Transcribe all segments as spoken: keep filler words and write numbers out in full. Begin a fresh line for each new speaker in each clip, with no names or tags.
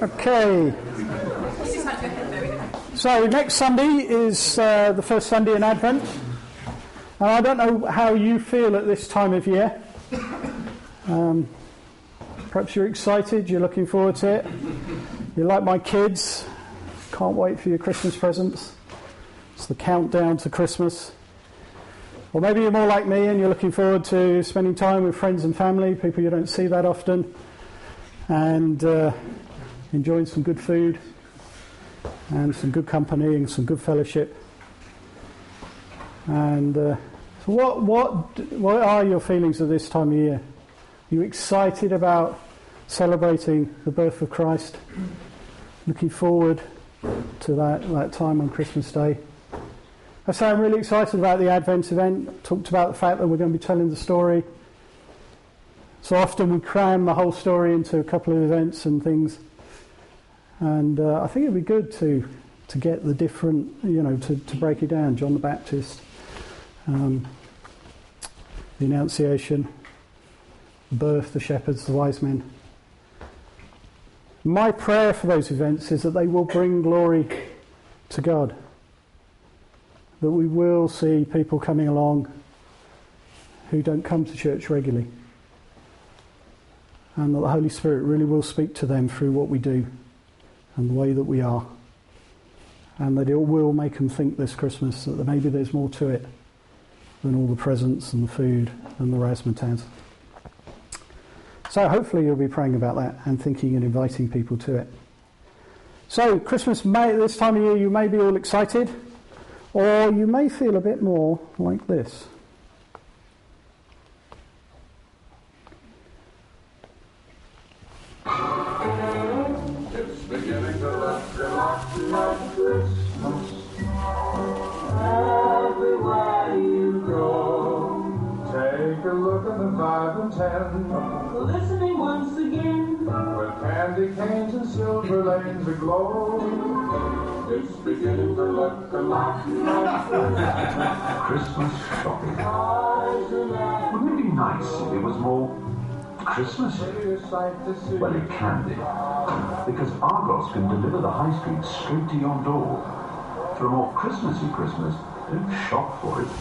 Okay. So next Sunday is uh, the first Sunday in Advent. And I don't know how you feel at this time of year. Um, perhaps you're excited, you're looking forward to it. You're like my kids. Can't wait for your Christmas presents. It's the countdown to Christmas. Or maybe you're more like me and you're looking forward to spending time with friends and family, people you don't see that often, and uh, enjoying some good food and some good company and some good fellowship. And uh, so what, what, what are your feelings at this time of year? Are you excited about celebrating the birth of Christ? Looking forward to that, that time on Christmas Day? I say I'm really excited about the Advent event. Talked about the fact that we're going to be telling the story. So often we cram the whole story into a couple of events and things. And uh, I think it'd be good to to get the different, you know, to, to break it down. John the Baptist, um, the Annunciation, the birth, the shepherds, the wise men. My prayer for those events is that they will bring glory to God. That we will see people coming along who don't come to church regularly. And that the Holy Spirit really will speak to them through what we do and the way that we are. And that it will make them think this Christmas that maybe there's more to it than all the presents and the food and the razzmatazz. So hopefully you'll be praying about that and thinking and inviting people to it. So Christmas, may, this time of year you may be all excited, or you may feel a bit more like this.
It's beginning to look a lot like Christmas. Everywhere you go, take a look at the five and ten, listening once again, with candy canes and silver lanes aglow. It's beginning to look a lot like
Christmas shopping. Wouldn't it be nice if it was more Christmassy? Well, it can be, because Argos can deliver the high street straight to your door. For a more Christmassy Christmas, don't shop for it.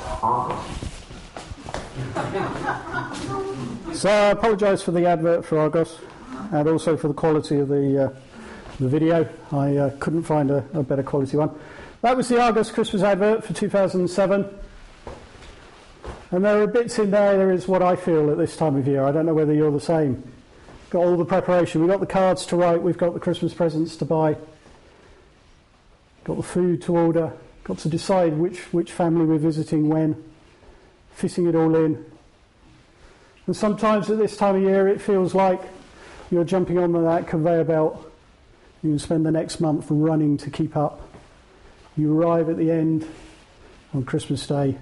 Argos.
So I apologise for the advert for Argos, and also for the quality of the uh, the video. I uh, couldn't find a, a better quality one. That was the Argos Christmas advert for two thousand seven. And there are bits in there, there is what I feel at this time of year. I don't know whether you're the same. Got all the preparation. We've got the cards to write. We've got the Christmas presents to buy. Got the food to order. Got to decide which, which family we're visiting when. Fitting it all in. And sometimes at this time of year it feels like you're jumping on that conveyor belt. You can spend the next month running to keep up. You arrive at the end on Christmas Day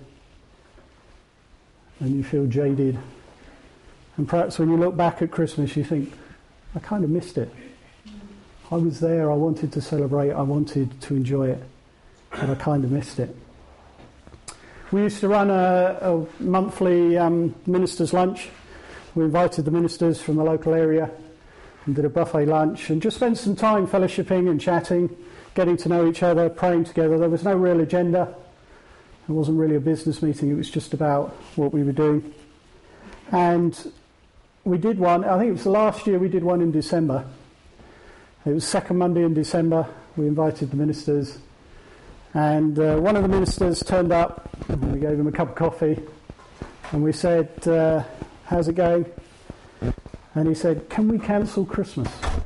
and you feel jaded. And perhaps when you look back at Christmas you think, I kind of missed it. I was there, I wanted to celebrate, I wanted to enjoy it, but I kind of missed it. We used to run a, a monthly um, ministers' lunch. We invited the ministers from the local area and did a buffet lunch and just spent some time fellowshipping and chatting, getting to know each other, praying together. There was no real agenda. It wasn't really a business meeting. It was just about what we were doing. And we did one, I think it was the last year we did one in December. It was second Monday in December. We invited the ministers. And uh, one of the ministers turned up and we gave him a cup of coffee. And we said, uh, how's it going? And he said, can we cancel Christmas?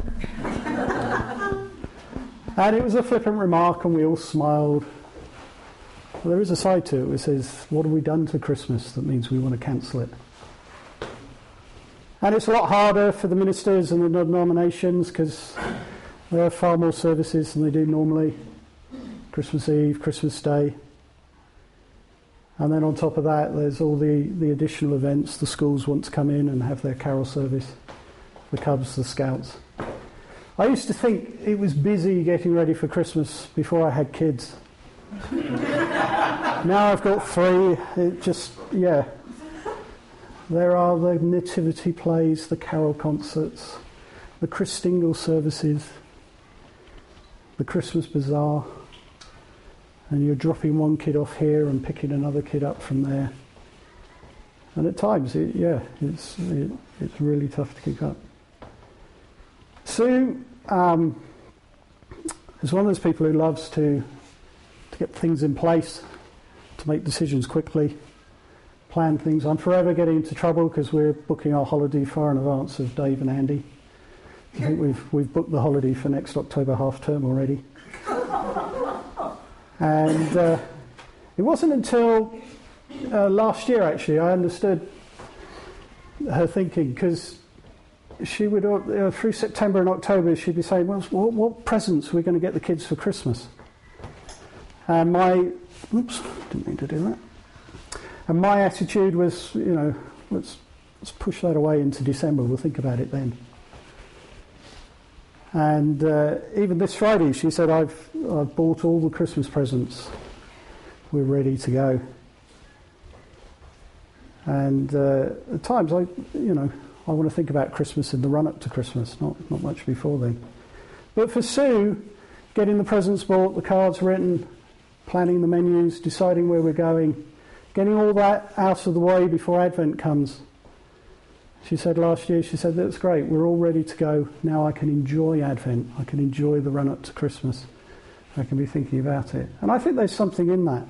And it was a flippant remark and we all smiled. Well, there is a side to it which says, what have we done to Christmas that means we want to cancel it? And it's a lot harder for the ministers and the denominations because they have far more services than they do normally. Christmas Eve, Christmas Day. And then on top of that, there's all the, the additional events. The schools want to come in and have their carol service. The Cubs, the Scouts. I used to think it was busy getting ready for Christmas before I had kids. Now I've got three. It just, yeah. There are the nativity plays, the carol concerts, the Christingle services, the Christmas bazaar, and you're dropping one kid off here and picking another kid up from there. And at times, it, yeah, it's it, it's really tough to keep up. Sue um, is one of those people who loves to to get things in place, to make decisions quickly, plan things. I'm forever getting into trouble because we're booking our holiday far in advance of Dave and Andy. I think we've we've booked the holiday for next October half term already. And uh, it wasn't until uh, last year, actually, I understood her thinking, because she would, uh, through September and October, she'd be saying, well, what, what presents are we going to get the kids for Christmas? And my, oops, didn't mean to do that. And my attitude was, you know, let's, let's push that away into December, we'll think about it then. And uh, even this Friday, she said, I've, I've bought all the Christmas presents. We're ready to go. And uh, at times, I, you know, I want to think about Christmas in the run-up to Christmas, not, not much before then. But for Sue, getting the presents bought, the cards written, planning the menus, deciding where we're going, getting all that out of the way before Advent comes. She said last year, she said, that's great, we're all ready to go. Now I can enjoy Advent. I can enjoy the run-up to Christmas. I can be thinking about it. And I think there's something in that.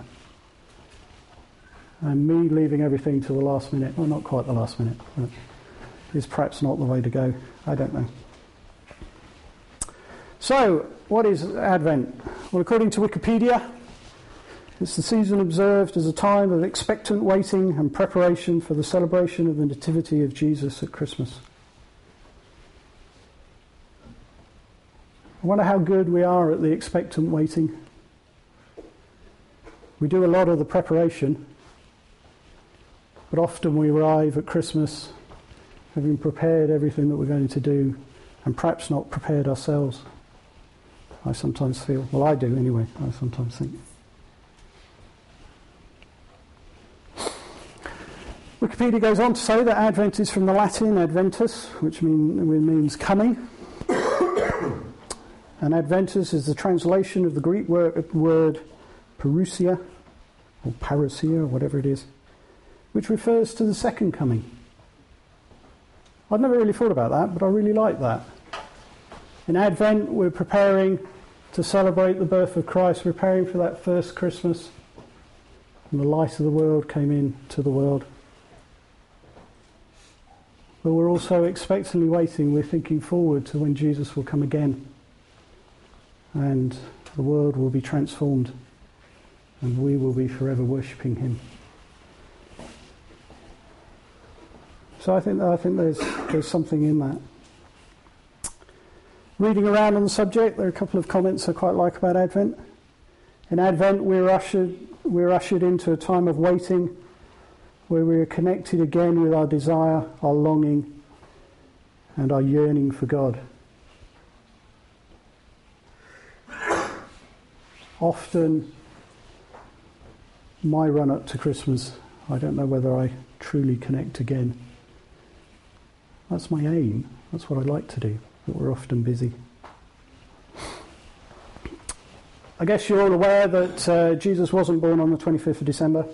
And me leaving everything to the last minute, well, not quite the last minute, but is perhaps not the way to go. I don't know. So, what is Advent? Well, according to Wikipedia, it's the season observed as a time of expectant waiting and preparation for the celebration of the Nativity of Jesus at Christmas. I wonder how good we are at the expectant waiting. We do a lot of the preparation, but often we arrive at Christmas having prepared everything that we're going to do and perhaps not prepared ourselves. I sometimes feel, well, I do anyway, I sometimes think. Wikipedia goes on to say that Advent is from the Latin adventus, which mean, means coming. And adventus is the translation of the Greek word, word parousia, or parousia, or whatever it is, which refers to the second coming. I'd never really thought about that, but I really like that. In Advent, we're preparing to celebrate the birth of Christ, preparing for that first Christmas, and the light of the world came into the world. But we're also expectantly waiting, we're thinking forward to when Jesus will come again, and the world will be transformed, and we will be forever worshipping him. So I think I think there's there's something in that. Reading around on the subject, there are a couple of comments I quite like about Advent. In Advent, we're ushered we're ushered into a time of waiting, where we are connected again with our desire, our longing, and our yearning for God. Often, my run-up to Christmas, I don't know whether I truly connect again. That's my aim. That's what I like to do, but we're often busy. I guess you're all aware that uh, Jesus wasn't born on the twenty-fifth of December.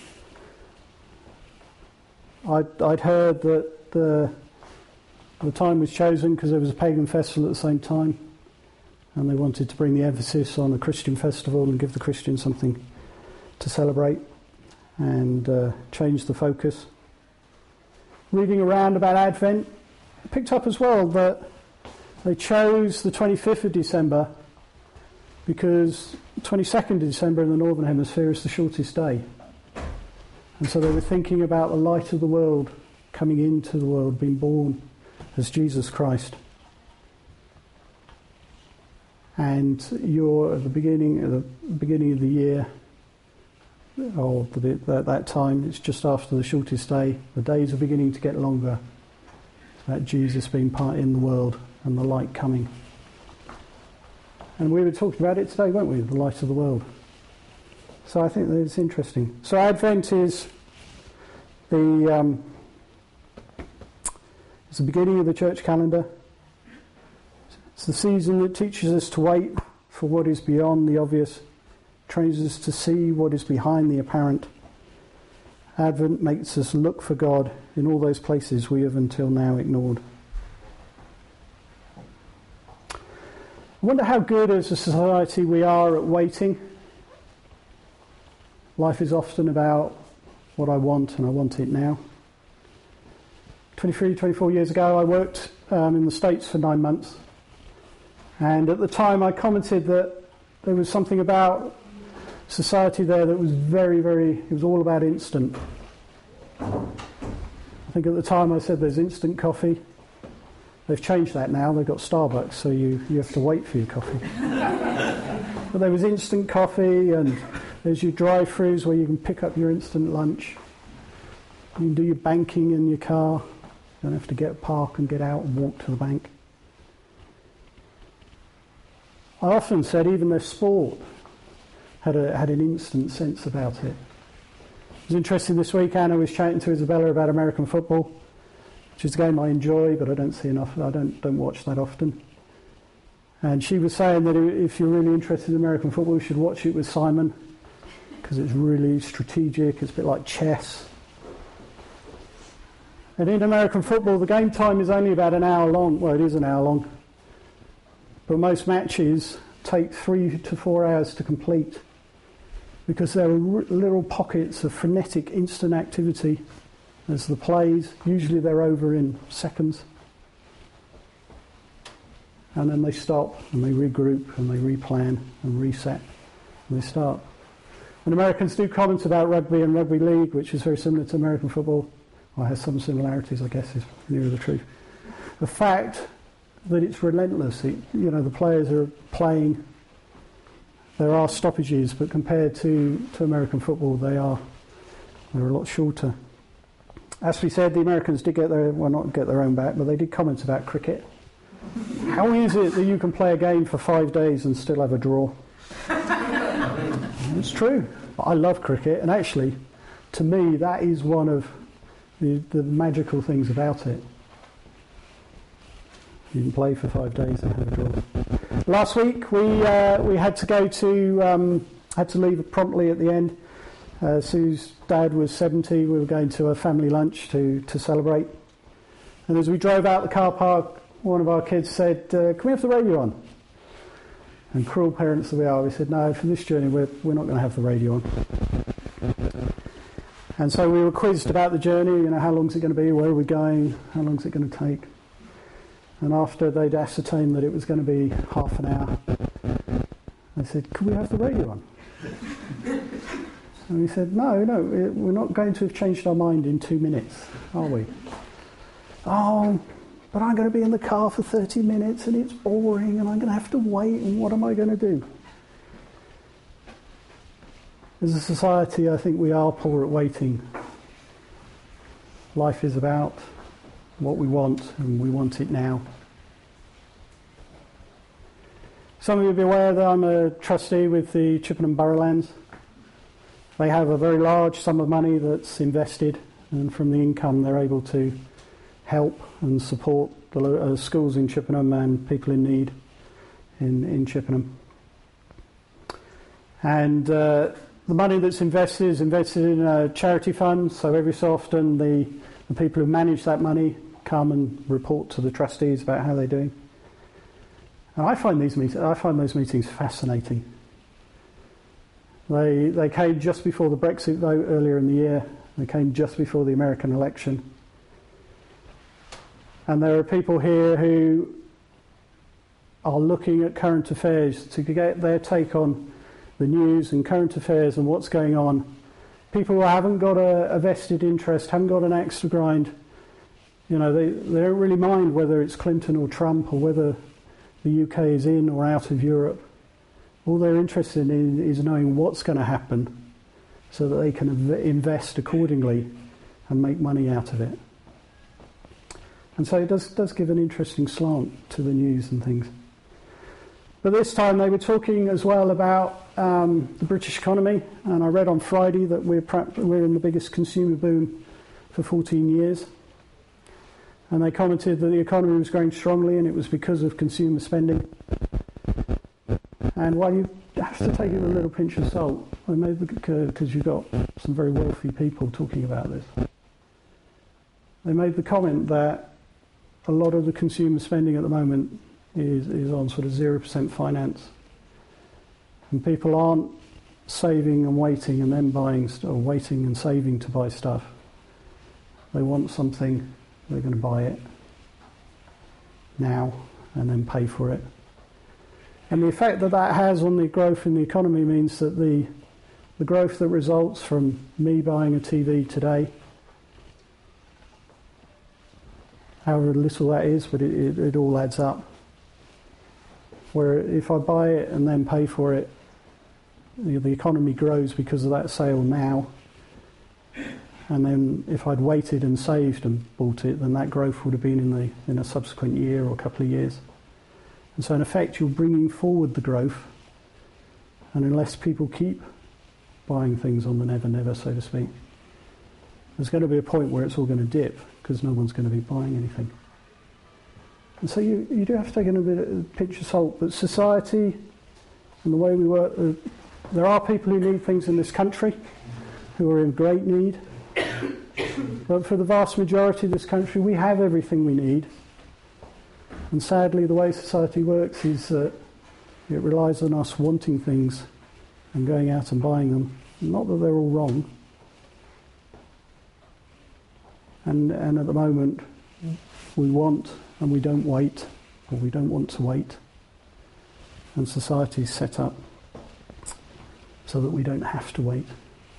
I'd, I'd heard that the, the time was chosen because there was a pagan festival at the same time, and they wanted to bring the emphasis on a Christian festival and give the Christians something to celebrate, and uh, change the focus. Reading around about Advent, I picked up as well that they chose the twenty-fifth of December because the twenty-second of December in the Northern Hemisphere is the shortest day. And so they were thinking about the light of the world coming into the world, being born as Jesus Christ. And you're at the beginning of the beginning of the year, or the, at that time, it's just after the shortest day. The days are beginning to get longer. It's about Jesus being part in the world and the light coming. And we were talking about it today, weren't we? The light of the world. So I think that it's interesting. So Advent is the um, it's the beginning of the church calendar. It's the season that teaches us to wait for what is beyond the obvious, trains us to see what is behind the apparent. Advent makes us look for God in all those places we have until now ignored. I wonder how good as a society we are at waiting. Life is often about what I want, and I want it now. twenty-three, twenty-four years ago, I worked um, in the States for nine months. And at the time, I commented that there was something about society there that was very, very, it was all about instant. I think at the time I said there's instant coffee. They've changed that now. They've got Starbucks, so you, you have to wait for your coffee. But there was instant coffee, and there's your drive-thrus where you can pick up your instant lunch. You can do your banking in your car. You don't have to get a park and get out and walk to the bank. I often said even their sport had a had an instant sense about it. It was interesting this week. Anna was chatting to Isabella about American football, which is a game I enjoy, but I don't see enough. I don't don't watch that often. And she was saying that if you're really interested in American football, you should watch it with Simon, because it's really strategic. It's a bit like chess. And in American football, the game time is only about an hour long. Well, it is an hour long. But most matches take three to four hours to complete, because there are r- little pockets of frenetic instant activity as the plays. Usually they're over in seconds. And then they stop and they regroup and they replan and reset and they start. And Americans do comment about rugby and rugby league, which is very similar to American football. Well, it has some similarities, I guess, is nearer the truth. The fact that it's relentless. It, you know, the players are playing. There are stoppages, but compared to, to American football, they are they're a lot shorter. As we said, the Americans did get their well, not get their own back, but they did comment about cricket. How is it that you can play a game for five days and still have a draw? It's true. I love cricket, and actually, to me, that is one of the, the magical things about it. You can play for five days and have a draw. Last week we uh, we had to go to um, had to leave promptly at the end. Uh, Sue's dad was seventy. We were going to a family lunch to to celebrate. And as we drove out the car park, one of our kids said, uh, "Can we have the radio on?" And cruel parents that we are, we said, "No, for this journey we're we're not going to have the radio on." And so we were quizzed about the journey. You know, how long is it going to be? Where are we going? How long is it going to take? And after they'd ascertained that it was going to be half an hour, they said, "Can we have the radio on?" And we said, no, no, we're not going to have changed our mind in two minutes, are we? Oh, but I'm going to be in the car for thirty minutes and it's boring and I'm going to have to wait, and what am I going to do? As a society, I think we are poor at waiting. Life is about what we want, and we want it now. Some of you will be aware that I'm a trustee with the Chippenham Borough Lands. They have a very large sum of money that's invested, and from the income they're able to help and support the uh, schools in Chippenham and people in need in, in Chippenham. And uh, the money that's invested is invested in a charity fund, so every so often the, the people who manage that money come and report to the trustees about how they're doing. And I find these meetings, I find those meetings fascinating. They they came just before the Brexit vote earlier in the year. They came just before the American election. And there are people here who are looking at current affairs to get their take on the news and current affairs and what's going on. People who haven't got a, a vested interest, haven't got an axe to grind. You know, they, they don't really mind whether it's Clinton or Trump or whether the U K is in or out of Europe. All they're interested in is knowing what's going to happen so that they can invest accordingly and make money out of it. And so it does, does give an interesting slant to the news and things. But this time they were talking as well about um, the British economy, and I read on Friday that we're, we're in the biggest consumer boom for fourteen years. And they commented that the economy was growing strongly and it was because of consumer spending. And while you have to take it with a little pinch of salt, I made because you've got some very wealthy people talking about this. They made the comment that a lot of the consumer spending at the moment is, is on sort of zero percent finance. And people aren't saving and waiting and then buying, st- or waiting and saving to buy stuff. They want something, they're going to buy it now and then pay for it. And the effect that that has on the growth in the economy means that the the growth that results from me buying a T V today, however little that is, but it, it, it all adds up. Where if I buy it and then pay for it, the, the economy grows because of that sale now. And then if I'd waited and saved and bought it, then that growth would have been in the in a subsequent year or a couple of years. And so in effect, you're bringing forward the growth, and unless people keep buying things on the never never, so to speak, there's going to be a point where it's all going to dip because no one's going to be buying anything. And so you, you do have to take in a bit of a pinch of salt, but society and the way we work, uh, there are people who need things in this country who are in great need, but for the vast majority of this country, we have everything we need. And sadly, the way society works is that it relies on us wanting things and going out and buying them. Not that they're all wrong. And, and at the moment, we want and we don't wait, or we don't want to wait. And society is set up so that we don't have to wait.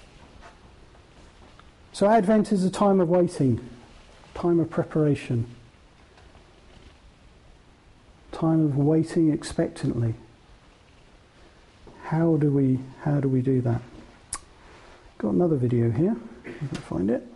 So Advent is a time of waiting, time of preparation. Time of waiting expectantly. How do we how do we do that? Got another video here, if I can find it.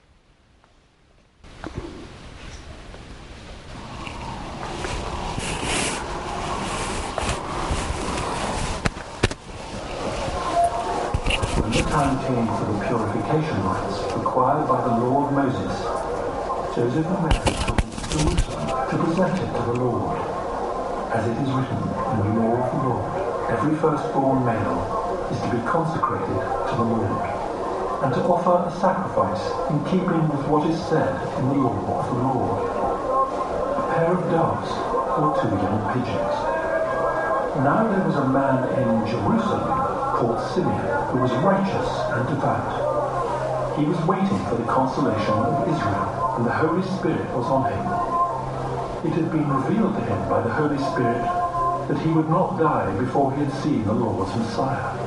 When the time came for the purification rites required by the law of Moses, Joseph and Mary took him to Jerusalem to present it to the Lord. As it is written in the law of the Lord, every firstborn male is to be consecrated to the Lord, and to offer a sacrifice in keeping with what is said in the law of the Lord. A pair of doves or two young pigeons. Now there was a man in Jerusalem called Simeon, who was righteous and devout. He was waiting for the consolation of Israel, and the Holy Spirit was on him. It had been revealed to him by the Holy Spirit that he would not die before he had seen the Lord's Messiah.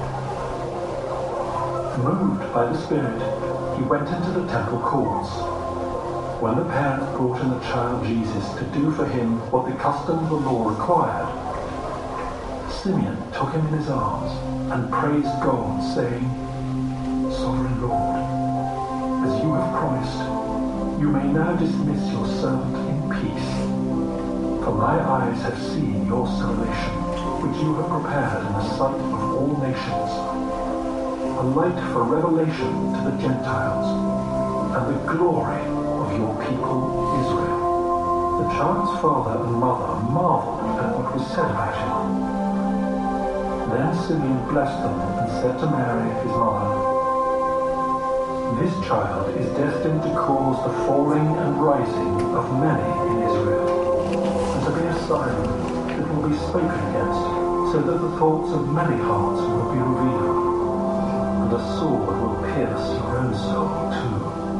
Moved by the Spirit, he went into the temple courts. When the parents brought in the child Jesus to do for him what the custom of the law required, Simeon took him in his arms and praised God, saying, Sovereign Lord, as you have promised, you may now dismiss your servant in peace. For my eyes have seen your salvation, which you have prepared in the sight of all nations, a light for revelation to the Gentiles, and the glory of your people Israel. The child's father and mother marveled at what was said about him. Then Simeon blessed them and said to Mary, his mother, This child is destined to cause the falling and rising of many in Israel, and to be a sign that will be spoken against, so that the thoughts of many hearts will be revealed, and a sword will pierce your own soul too.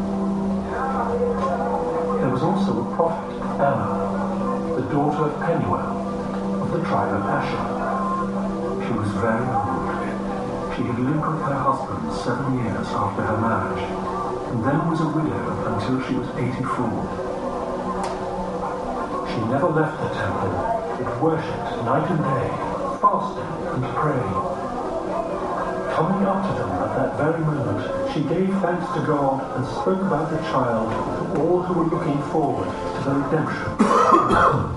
There was also a prophet, Anna, the daughter of Penuel, of the tribe of Asher. She was very old. She had lived with her husband seven years after her marriage, and then was a widow until she was eighty-four. She never left the temple, but worshipped night and day, fasting and praying. Coming up to them at that very moment, she gave thanks to God and spoke about the child to all who were looking forward to the redemption.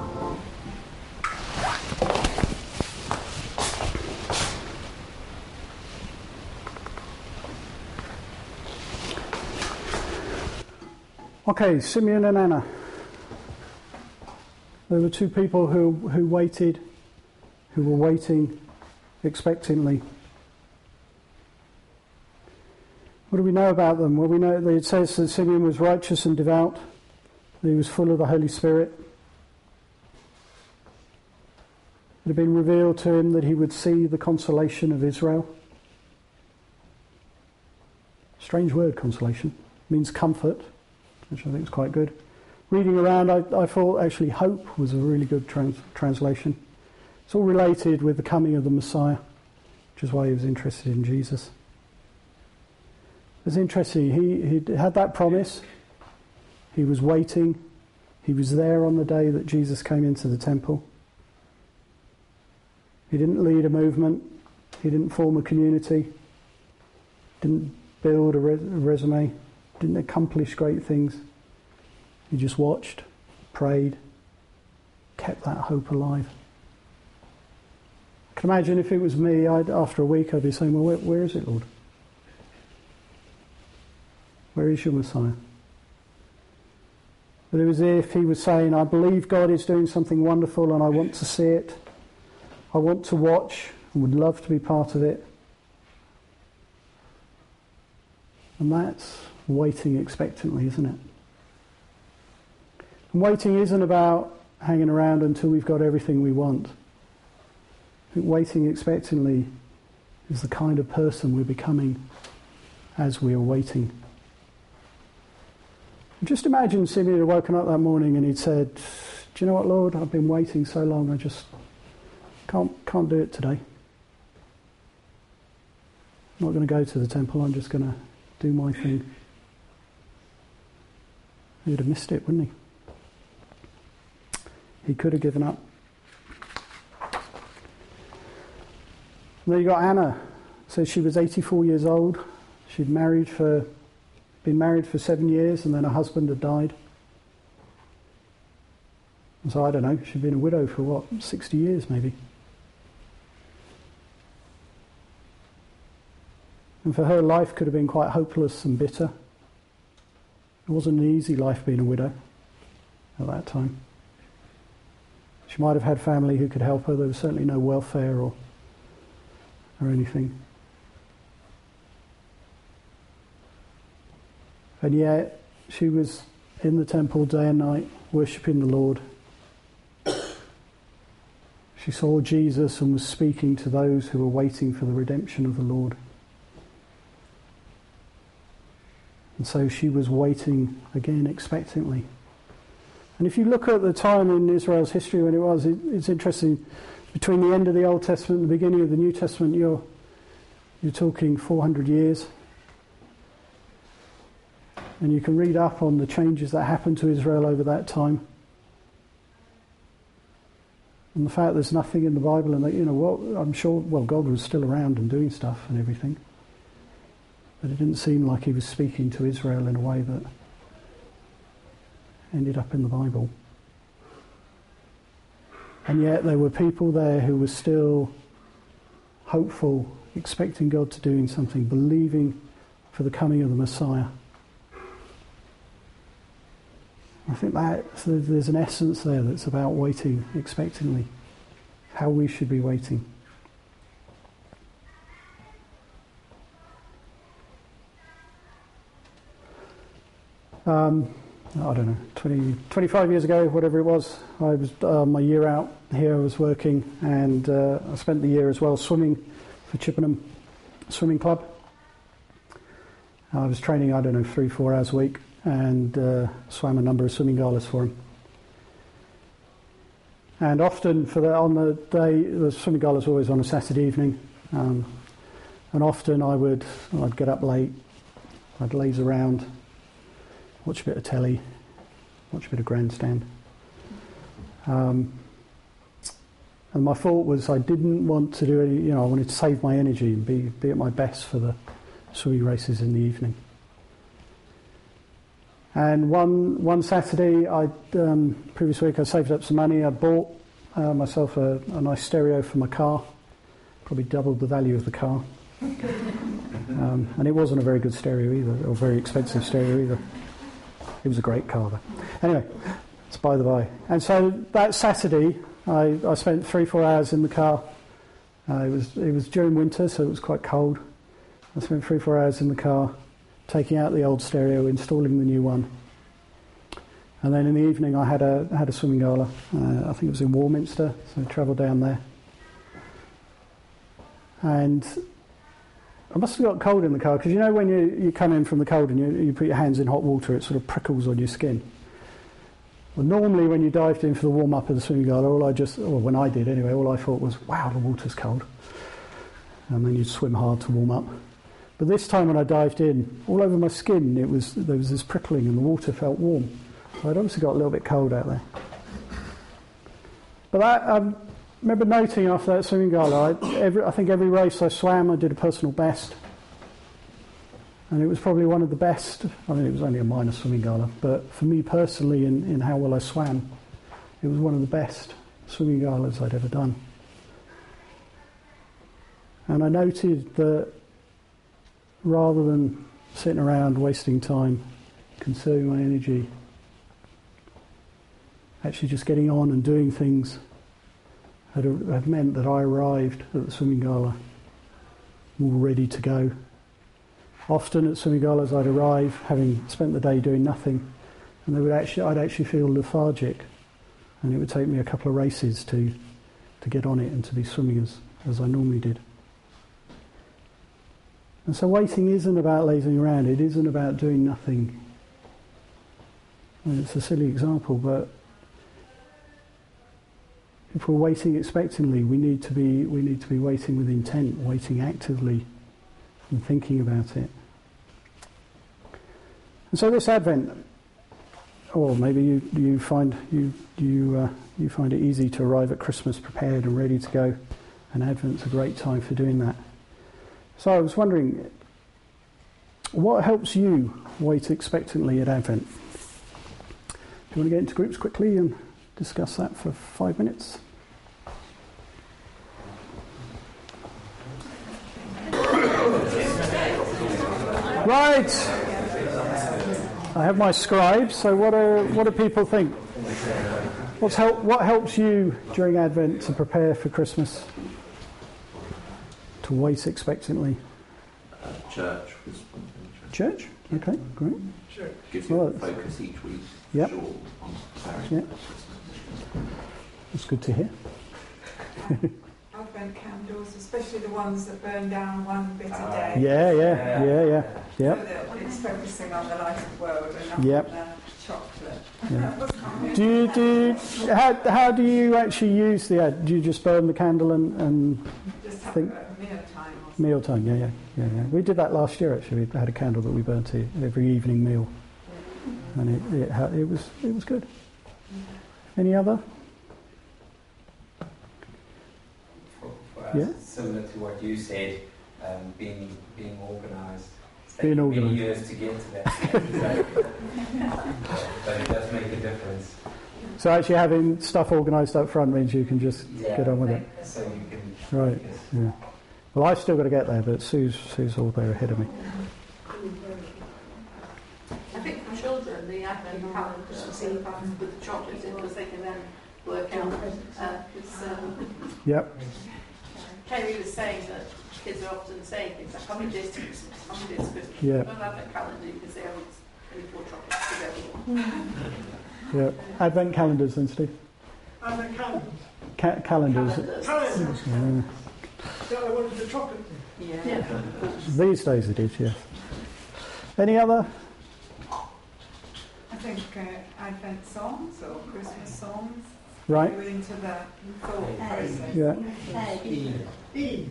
Okay, Simeon and Anna. There were two people who, who waited, who were waiting expectantly. What do we know about them? Well, we know that it says that Simeon was righteous and devout, that he was full of the Holy Spirit. It had been revealed to him that he would see the consolation of Israel. Strange word, consolation. It means comfort, which I think is quite good. Reading around, I, I thought actually hope was a really good trans- translation. It's all related with the coming of the Messiah, which is why he was interested in Jesus. It's interesting, he he had that promise. He was waiting. He was there on the day that Jesus came into the temple. He didn't lead a movement. He didn't form a community. Didn't build a, res- a resume. Didn't accomplish great things. He just watched, prayed, kept that hope alive. I can imagine if it was me, I'd, after a week I'd be saying, well, where, where is it, Lord? Where is your Messiah? But it was as if he was saying, I believe God is doing something wonderful and I want to see it. I want to watch and would love to be part of it. And that's waiting expectantly, isn't it? And waiting isn't about hanging around until we've got everything we want. I think waiting expectantly is the kind of person we're becoming as we are waiting. Just imagine Simeon had woken up that morning and he'd said, do you know what, Lord, I've been waiting so long, I just can't can't do it today. I'm not going to go to the temple, I'm just going to do my thing. He would have missed it, wouldn't he? He could have given up. And then you got Anna. So she was eighty-four years old. She'd married for, been married for seven years, and then her husband had died. And so I don't know, she'd been a widow for what, sixty years maybe. And for her, life could have been quite hopeless and bitter. It wasn't an easy life being a widow at that time. She might have had family who could help her. There was certainly no welfare or or anything. And yet, she was in the temple day and night, worshipping the Lord. She saw Jesus and was speaking to those who were waiting for the redemption of the Lord. And so she was waiting again expectantly. And if you look at the time in Israel's history when it was, it, it's interesting. Between the end of the Old Testament and the beginning of the New Testament, you're you're talking four hundred years. And you can read up on the changes that happened to Israel over that time. And the fact there's nothing in the Bible, and that, you know, what I'm sure, well, God was still around and doing stuff and everything. But it didn't seem like he was speaking to Israel in a way that ended up in the Bible. And yet there were people there who were still hopeful, expecting God to doing something, believing for the coming of the Messiah. I think that so there's an essence there that's about waiting expectantly, how we should be waiting. Um, I don't know, twenty, twenty-five years ago, whatever it was, I was uh, my year out here, I was working, and uh, I spent the year as well swimming for Chippenham Swimming Club. I was training, I don't know, three, four hours a week, and uh, swam a number of swimming galas for him. And often for the, on the day, the swimming galas were always on a Saturday evening, um, and often I would, I'd get up late, I'd laze around, watch a bit of telly, watch a bit of grandstand. Um, and my thought was I didn't want to do any, you know, I wanted to save my energy and be, be at my best for the swimming races in the evening. And one one Saturday, I um, previous week I saved up some money. I bought uh, myself a, a nice stereo for my car, probably doubled the value of the car. Um, and it wasn't a very good stereo either, or very expensive stereo either. It was a great car though. Anyway, it's by the by. And so that Saturday, I, I spent three, four hours in the car Uh, it was it was during winter, so it was quite cold. I spent three, four hours in the car, taking out the old stereo, installing the new one. And then in the evening I had a had a swimming gala. Uh, I think it was in Warminster, so I travelled down there. And I must have got cold in the car, because you know when you, you come in from the cold and you, you put your hands in hot water, it sort of prickles on your skin. Well, normally when you dived in for the warm-up of the swimming gala, all I just, or when I did anyway, all I thought was, wow, the water's cold. And then you'd swim hard to warm up. But this time when I dived in, all over my skin, it was there was this prickling and the water felt warm. So I'd obviously got a little bit cold out there. But that, I remember noting after that swimming gala, I, every, I think every race I swam, I did a personal best. And it was probably one of the best. I mean, it was only a minor swimming gala, but for me personally, in, in how well I swam, it was one of the best swimming galas I'd ever done. And I noted that rather than sitting around wasting time, conserving my energy, actually just getting on and doing things had, had meant that I arrived at the swimming gala all ready to go. Often at swimming galas I'd arrive having spent the day doing nothing, and they would actually I'd actually feel lethargic, and it would take me a couple of races to to get on it and to be swimming as, as I normally did. And so waiting isn't about lazing around, it isn't about doing nothing. And it's a silly example, but if we're waiting expectantly, we need to be we need to be waiting with intent, waiting actively and thinking about it. And so this Advent, or maybe you you find you you uh, you find it easy to arrive at Christmas prepared and ready to go, and Advent's a great time for doing that. So I was wondering, what helps you wait expectantly at Advent? Do you want to get into groups quickly and discuss that for five minutes? Right. I have my scribe. So what do what do people think? What's help, what helps you during Advent to prepare for Christmas? To wait expectantly.
Uh, church.
Church. Okay. Great.
Sure. Gives you
Well,
a focus each week.
Yep.
Sure, on preparing
Yeah.
for Christmas.
That's good to hear.
Advent candles, especially the ones that burn down one bit a
Ah.
day.
Yeah. Yeah. Yeah. Yeah.
So
Yep.
that it's focusing on the light of the world and not
Yep.
on the chocolate.
Yeah. Do you do? How how do you actually use the ad? Do you just burn the candle and, and
Just have
think-
a meal time or something.
meal time? Yeah, yeah, yeah, yeah. We did that last year actually. We had a candle that we burnt at every evening meal, and it it, ha- it was it was good. Any other?
For, for us,
Yeah.
similar to what you said, um, being being organised. It's
Being
taken many
organised.
years to get to that stage, but it does make a difference.
So actually having stuff organised up front means you can just
Yeah.
get on with it.
So you can
Right.
focus.
Yeah. Well, I've still got to get there, but Sue's Sue's all there ahead of me.
I think for children, the Advent calendar Christmas ones with the chocolate in, because they can then work out. Uh, it's, um,
Yep.
Kerry was saying that kids are often saying things like, how many days to Christmas, how many days to Christmas.
Yeah.
On an Advent calendar, you can say, oh, it's twenty-four chocolates to go.
Yep. Advent calendars, then, Steve.
Advent calendars.
Ca- calendars.
Calendars.
Calendars.
Yeah.
Is that the one with the chocolate thing?
Yeah. Yeah.
These days it is. Yes. Any other?
I think uh, Advent songs or Christmas songs.
Right.
Go into the thought process.
Yeah.
E.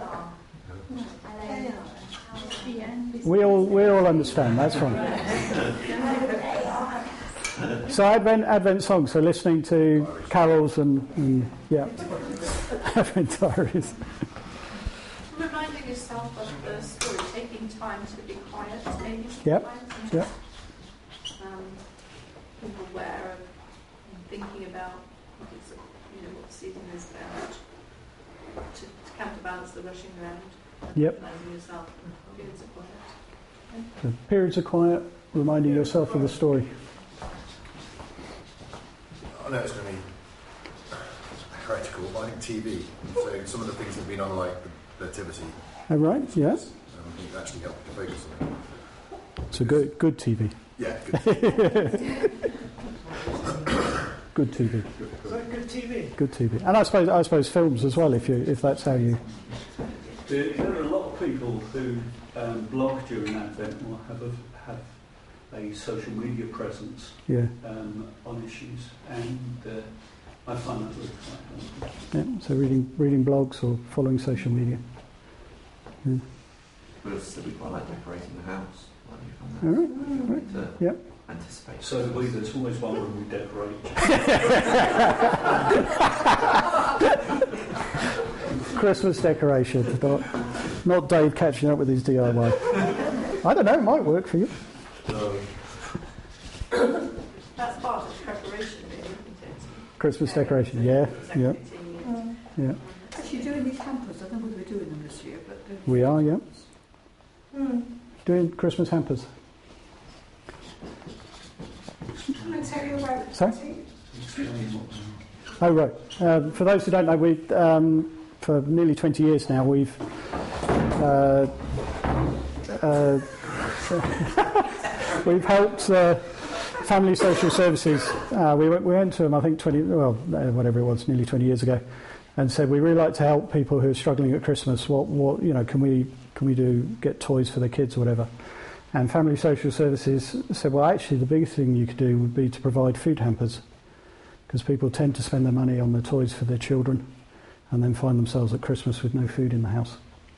We all we all understand. That's fine. So Advent Advent songs. So listening to carols and, and yeah, Advent diaries.
Reminding yourself of the story, taking time to be quiet, maybe
Yep.
sometimes.
Yep.
Um, being aware of and thinking about what is, you know, what the season is about, to, to counterbalance the rushing around.
Yep.
Reminding yourself of periods of quiet.
So periods of quiet, reminding yourself of the story.
I know it's going to be practical, but I think T V. So some of the things that have been on, like the Nativity.
Oh, right, yeah.
Um, I think it actually helped to focus on it.
It's a good, good T V.
Yeah, good.
Good T V.
Is that good T V?
Good T V. And I suppose I suppose films as well, if you if that's how you.
There, there are a lot of people who um, blog during Advent or have a, have a social media presence
Yeah.
um, on issues, and uh, I find that really quite helpful.
Yeah. So reading reading blogs or following social media. Yeah.
But also we quite like decorating the house. Like we
All
found
right. Right.
that to
Yep.
anticipate.
So do we, there's always one room we decorate.
Christmas decoration. Not, not Dave catching up with his D I Y. I don't know. It might work for you.
That's part of the preparation, really, isn't it?
Christmas decoration. Yeah. Yeah.
Decorating
Yeah.
Actually, doing these hampers, I don't know whether we're doing them this year, but doing
We are. Yeah.
Mm.
Doing Christmas hampers.
Can I tell you about
Sorry? Oh, right. Um, for those who don't know, we um, for nearly twenty years now, we've uh, uh, we've helped uh, Family Social Services. Uh, we, went, we went to them, I think, twenty well, uh, whatever it was, nearly twenty years ago, and said we really like to help people who are struggling at Christmas. What, what, you know, can we can we do? Get toys for their kids or whatever. And Family Social Services said, well, actually, the biggest thing you could do would be to provide food hampers, because people tend to spend their money on the toys for their children and then find themselves at Christmas with no food in the house.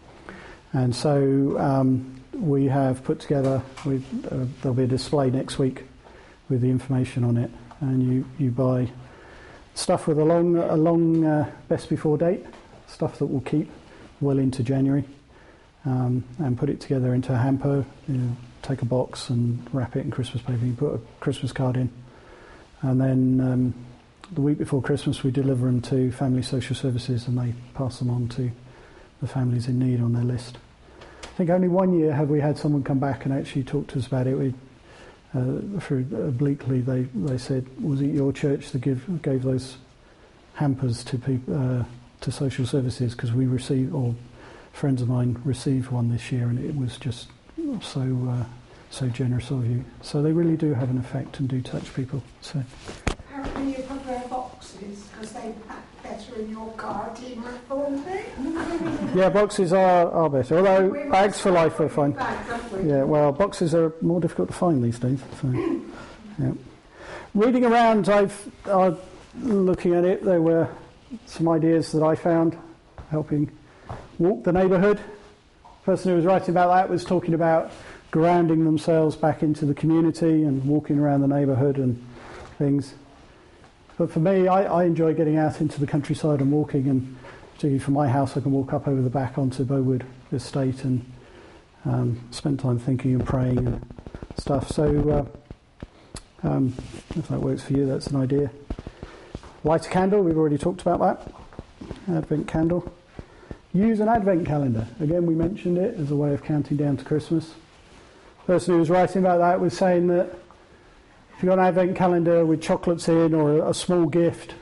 And so um, we have put together, we, uh, there'll be a display next week with the information on it, and you, you buy stuff with a long, a long uh, best before date, stuff that will keep well into January. Um, and put it together into a hamper, you know, take a box and wrap it in Christmas paper, you put a Christmas card in, and then um, the week before Christmas we deliver them to Family Social Services and they pass them on to the families in need on their list. I think only one year have we had someone come back and actually talk to us about it. We, uh, through obliquely they, they said, was it your church that give, gave those hampers to people, uh, to social services, because we received, or friends of mine received one this year, and it was just so uh, so generous of you. So they really do have an effect and do touch people. So
apparently you prefer boxes because they pack better in your car. Do you reform it?
yeah, boxes are, are better. Although bags for life are fine.
Bags, don't we?
Yeah, well, boxes are more difficult to find these days. So, yeah. Reading around, I've uh, looking at it. There were some ideas that I found helping walk the neighbourhood. The person who was writing about that was talking about grounding themselves back into the community and walking around the neighbourhood and things. But for me, I, I enjoy getting out into the countryside and walking, and particularly from my house I can walk up over the back onto Bowood Estate and um, spend time thinking and praying and stuff. So uh, um, if that works for you, that's an idea. Light a candle, we've already talked about that. Advent candle. Use an advent calendar. Again, we mentioned it as a way of counting down to Christmas. The person who was writing about that was saying that if you've got an advent calendar with chocolates in or a, a small gift,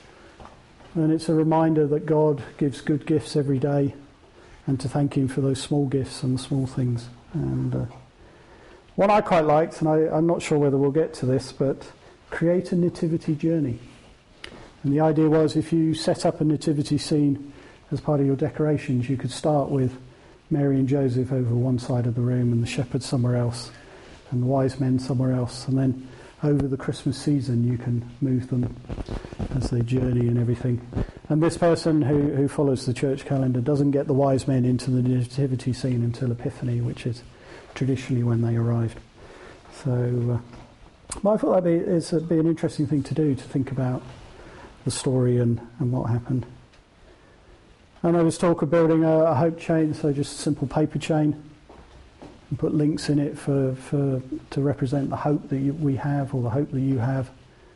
then it's a reminder that God gives good gifts every day, and to thank him for those small gifts and the small things. And uh, one I quite liked, and I, I'm not sure whether we'll get to this, but create a nativity journey. And the idea was, if you set up a nativity scene as part of your decorations, you could start with Mary and Joseph over one side of the room and the shepherds somewhere else and the wise men somewhere else, and then over the Christmas season you can move them as they journey and everything. And this person who, who follows the church calendar doesn't get the wise men into the nativity scene until Epiphany, which is traditionally when they arrived. So uh, well, I thought that'd be, it's, it'd be an interesting thing to do, to think about the story and, and what happened. And there was talk of building a, a hope chain, so just a simple paper chain, and put links in it for, for to represent the hope that you, we have, or the hope that you have.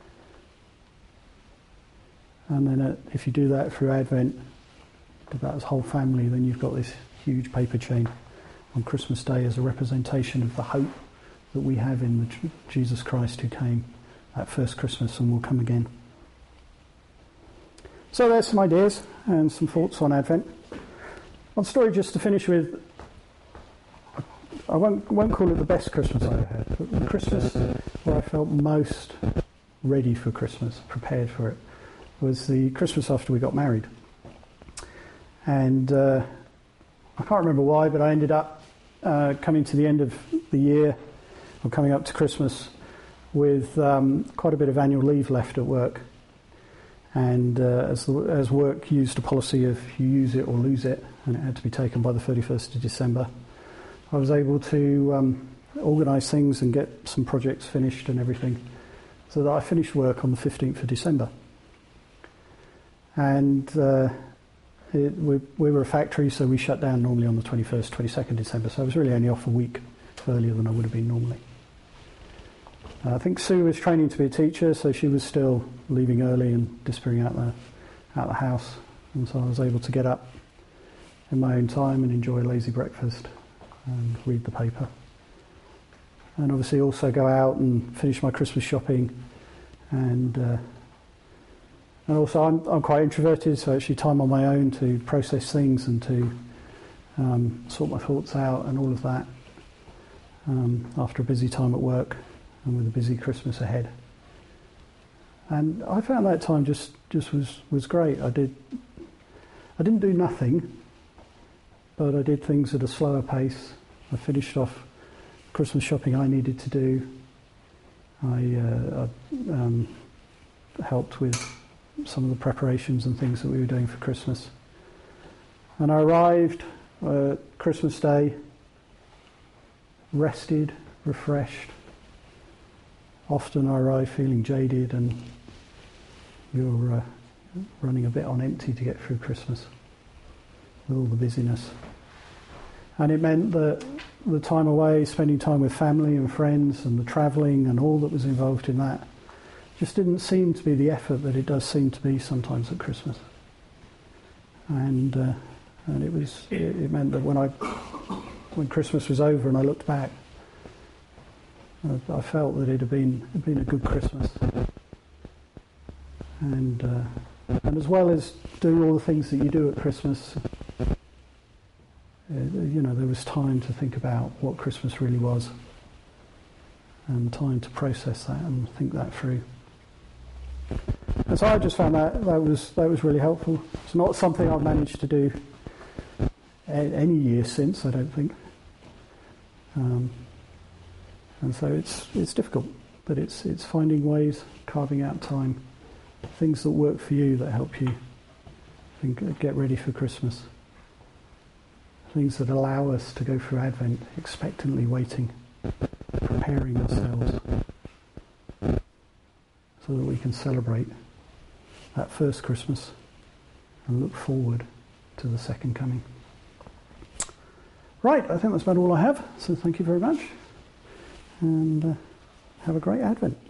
And then uh, if you do that through Advent, do that as a whole family, then you've got this huge paper chain on Christmas Day as a representation of the hope that we have in the Jesus Christ who came that first Christmas and will come again. So there's some ideas and some thoughts on Advent. One story just to finish with. I won't, won't call it the best Christmas I ever had, but the Christmas where I felt most ready for Christmas, prepared for it, was the Christmas after we got married. And uh, I can't remember why, but I ended up uh, coming to the end of the year, or coming up to Christmas, with um, quite a bit of annual leave left at work. And uh, as, the, as work used a policy of you use it or lose it, and it had to be taken by the thirty-first of December, I was able to um, organise things and get some projects finished and everything, so that I finished work on the fifteenth of December. And uh, it, we, we were a factory, so we shut down normally on the twenty-first, twenty-second December, so I was really only off a week earlier than I would have been normally. Uh, I think Sue was training to be a teacher, so she was still leaving early and disappearing out the, out the house, and so I was able to get up in my own time and enjoy a lazy breakfast and read the paper. And obviously also go out and finish my Christmas shopping, and uh, and also I'm, I'm quite introverted, so actually time on my own to process things and to um, sort my thoughts out and all of that um, after a busy time at work and with a busy Christmas ahead. And I found that time just, just was, was great. I did I didn't do nothing, but I did things at a slower pace. I finished off Christmas shopping I needed to do. I, uh, I um, helped with some of the preparations and things that we were doing for Christmas. And I arrived uh, Christmas Day, rested, refreshed. Often I arrive feeling jaded, and you're uh, running a bit on empty to get through Christmas with all the busyness. And it meant that the time away, spending time with family and friends and the travelling and all that was involved in that, just didn't seem to be the effort that it does seem to be sometimes at Christmas. And uh, and it was it, it meant that when I when Christmas was over and I looked back, I, I felt that it had been it had been a good Christmas. And uh, and as well as doing all the things that you do at Christmas, uh, you know, there was time to think about what Christmas really was, and time to process that and think that through. And so I just found that that was that was really helpful. It's not something I've managed to do a, any year since, I don't think. Um, and so it's it's difficult, but it's it's finding ways, carving out time, things that work for you that help you think, get ready for Christmas. Things that allow us to go through Advent expectantly waiting, preparing ourselves, so that we can celebrate that first Christmas and look forward to the second coming. Right, I think that's about all I have, so thank you very much, and uh, have a great Advent.